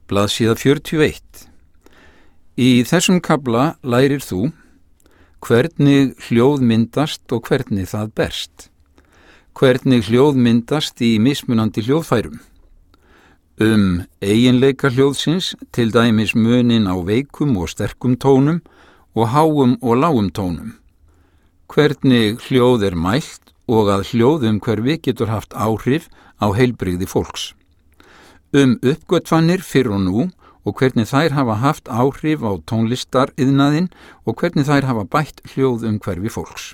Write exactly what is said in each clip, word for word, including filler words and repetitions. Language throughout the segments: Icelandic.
Blaðsíða fjörutíu og eitt. Í þessum kafla lærir þú hvernig hljóð myndast og hvernig það berst. Hvernig hljóð myndast í mismunandi hljóðfærum. Um eiginleika hljóðsins, til dæmis munin á veikum og sterkum tónum og háum og lágum tónum. Hvernig hljóð er mælt og að hljóðumhverfi getur haft áhrif á heilbrigði fólks. Um uppgötvanir fyrr og nú og hvernig þær hafa haft áhrif á tónlistariðnaðinn og hvernig þær hafa bætt hljóðumhverfi fólks.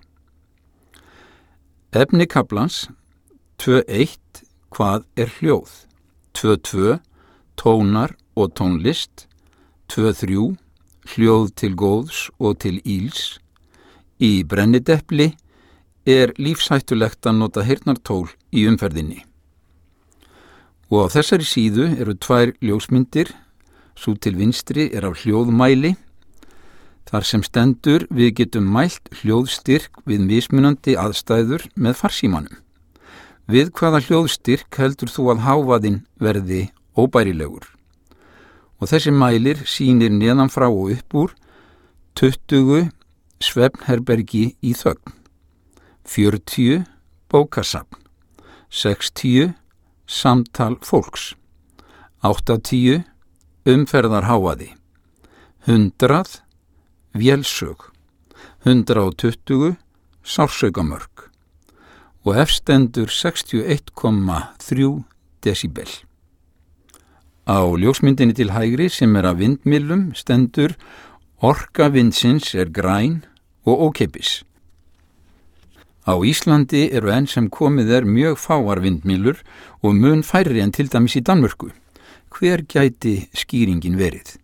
Efni kaflans tvö eitt. Hvað er hljóð? tvö tvö. Tónar og tónlist. tvö þrjú. Hljóð til góðs og til íls. Í brennidepli er lífshættulegt að nota heyrnartól í umferðinni. Og á þessari síðu eru tvær ljósmyndir, svo til vinstri er af hljóðmæli, þar sem stendur við getum mælt hljóðstyrk við mismunandi aðstæður með farsímanum. Við hvaða hljóðstyrk heldur þú að hávaðinn verði óbærilegur? Og þessi mælir sýnir neðan frá og upp úr tuttugu svefnherbergi í þögn, fjörutíu bókasafn, sextíu samtal fólks, áttatíu umferðarhávaði, hundrað vélsög, hundrað og tuttugu sársaukamörk og efstendur sextíu og eitt komma þrjú desibel. Á ljósmyndinni til hægri sem er af vindmyllum stendur orka vindsins er græn og ókeypis. Á Íslandi eru enn sem komið er mjög fáar vindmyllur og mun færri en til dæmis í Danmörku. Hver gæti skýringin verið?